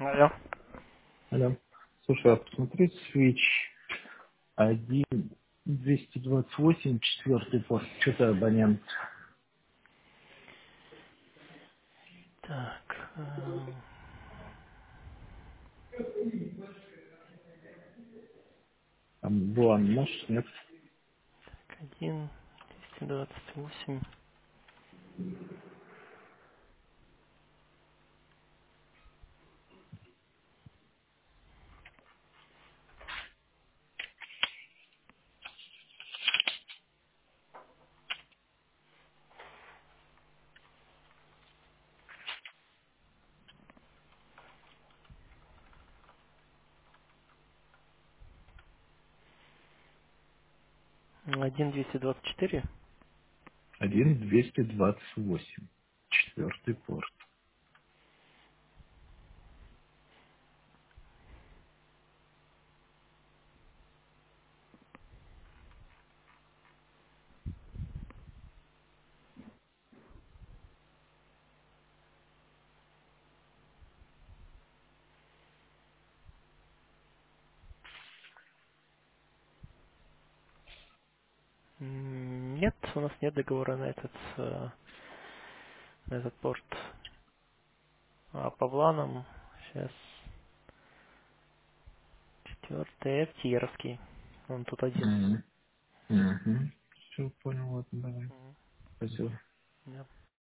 Алло. Алло. Слушай, а посмотри свич 1.228, четвертый пост. Что-то абонент. Так, Там Буан, может, нет? 1, 228. Один 224. 1.228, четвертый порт. Нет, у нас нет договора на этот порт. А по планам сейчас четвертый FTR-овский. Он тут один. Угу. Все, понял, ладно, давай. Мгм. Спасибо. Да.